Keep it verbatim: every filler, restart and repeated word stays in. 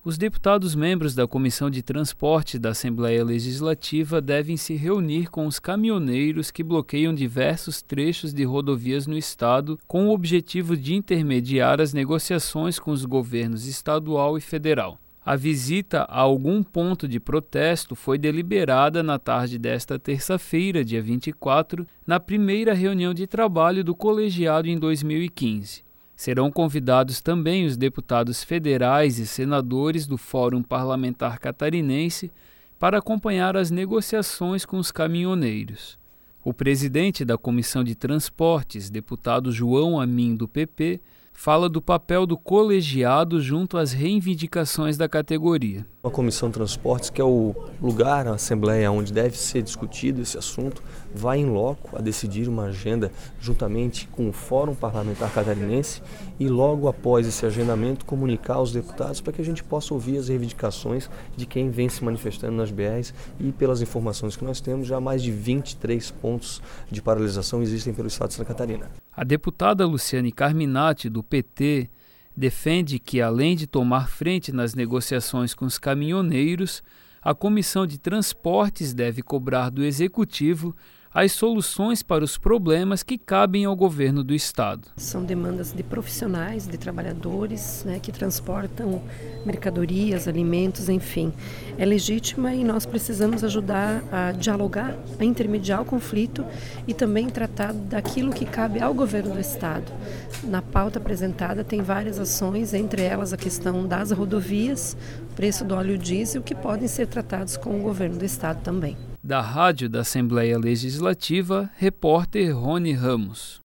Os deputados membros da Comissão de Transporte da Assembleia Legislativa devem se reunir com os caminhoneiros que bloqueiam diversos trechos de rodovias no estado, com o objetivo de intermediar as negociações com os governos estadual e federal. A visita a algum ponto de protesto foi deliberada na tarde desta terça-feira, dia vinte e quatro, na primeira reunião de trabalho do colegiado em dois mil e quinze. Serão convidados também os deputados federais e senadores do Fórum Parlamentar Catarinense para acompanhar as negociações com os caminhoneiros. O presidente da Comissão de Transportes, deputado João Amin, do P P, fala do papel do colegiado junto às reivindicações da categoria. A Comissão de Transportes, que é o lugar, a Assembleia, onde deve ser discutido esse assunto, vai em loco a decidir uma agenda juntamente com o Fórum Parlamentar Catarinense e logo após esse agendamento comunicar aos deputados para que a gente possa ouvir as reivindicações de quem vem se manifestando nas B Rs e pelas informações que nós temos, já mais de vinte e três pontos de paralisação existem pelo estado de Santa Catarina. A deputada Luciane Carminati, do P T, defende que, além de tomar frente nas negociações com os caminhoneiros, a Comissão de Transportes deve cobrar do Executivo as soluções para os problemas que cabem ao governo do estado. São demandas de profissionais, de trabalhadores, né, que transportam mercadorias, alimentos, enfim. É legítima e nós precisamos ajudar a dialogar, a intermediar o conflito e também tratar daquilo que cabe ao governo do estado. Na pauta apresentada tem várias ações, entre elas a questão das rodovias, preço do óleo diesel, que podem ser tratados com o governo do estado também. Da Rádio da Assembleia Legislativa, repórter Rony Ramos.